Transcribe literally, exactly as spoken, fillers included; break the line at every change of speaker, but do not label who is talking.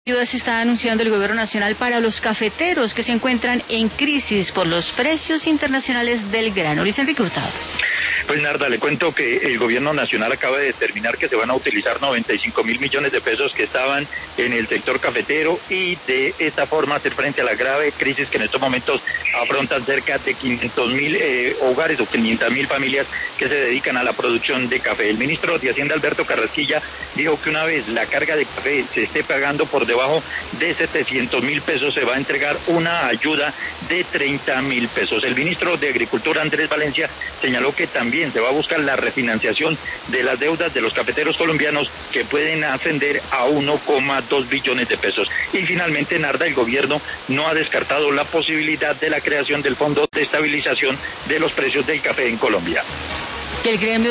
ayudas está anunciando el gobierno nacional para los cafeteros que se encuentran en crisis por los precios internacionales del grano? Luis Enrique Hurtado.
Pues Narda, le cuento que el gobierno nacional acaba de determinar que se van a utilizar noventa y cinco mil millones de pesos que estaban en el sector cafetero y de esta forma hacer frente a la grave crisis que en estos momentos afrontan cerca de quinientos mil eh, hogares o quinientas mil familias que se dedican a la producción de café. El ministro de Hacienda, Alberto Carrasquilla, dijo que una vez la carga de café se esté pagando por debajo de setecientos mil pesos, se va a entregar una ayuda de treinta mil pesos. El ministro de Agricultura, Andrés Valencia, señaló que también se va a buscar la refinanciación de las deudas de los cafeteros colombianos que pueden ascender a uno coma dos billones de pesos. Y finalmente, Narda, el gobierno no ha descartado la posibilidad de la creación del Fondo de Estabilización de los Precios del Café en Colombia.
Que el gremio